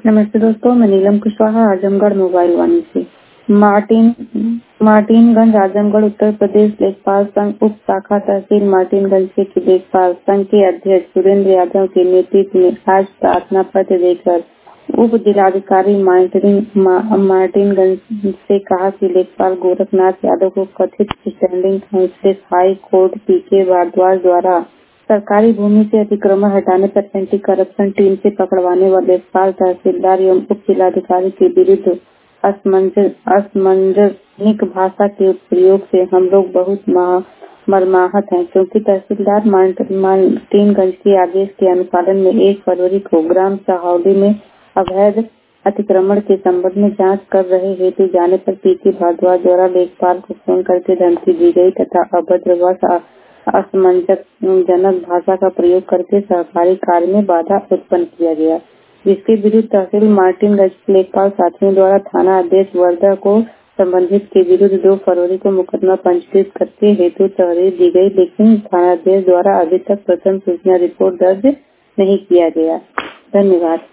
नमस्ते दोस्तों, मैं नीलम कुशवाहा आजमगढ़ मोबाइल वाणी से। मार्टिनगंज आजमगढ़ उत्तर प्रदेश लेखपाल संघ उप शाखा तहसील मार्टिनगंज के लेखपाल संघ के अध्यक्ष सुरेंद्र यादव के नेतृत्व में आज प्रार्थना पत्र देकर उप जिलाधिकारी मार्टिनगंज से कहा कि लेखपाल गोरखनाथ यादव को कथित standing counsel high court PK Bhardwaj द्वारा सरकारी भूमि से अतिक्रमण हटाने पर एंटी करप्शन टीम से पकड़वाने वाले लेखपाल तहसीलदार एवं उप जिलाधिकारी के विरुद्ध असमंजसजनक भाषा के प्रयोग से हम लोग बहुत मर्माहत हैं, क्योंकि तहसीलदार मार्टिनगंज के आदेश के अनुपालन में 1 फरवरी को ग्राम सहावली में अवैध अतिक्रमण के संबंध में जांच कर रहे हेतु जाने पर पीके भारद्वाज द्वारा लेखपाल को फोन करके धमकी दी गई तथा अभद्र व असमंजसजनक भाषा का प्रयोग करके सहकारी कार्य में बाधा उत्पन्न किया गया, जिसके विरुद्ध तहसील मार्टिनगंज लेखपाल साथियों द्वारा थाना अध्यक्ष वर्धा को संबंधित के विरुद्ध 2 फरवरी को मुकदमा पंजीकृत करके हेतु तहरीर दी गई, लेकिन थानाध्यक्ष द्वारा अभी तक प्रथम सूचना रिपोर्ट दर्ज नहीं किया गया। धन्यवाद।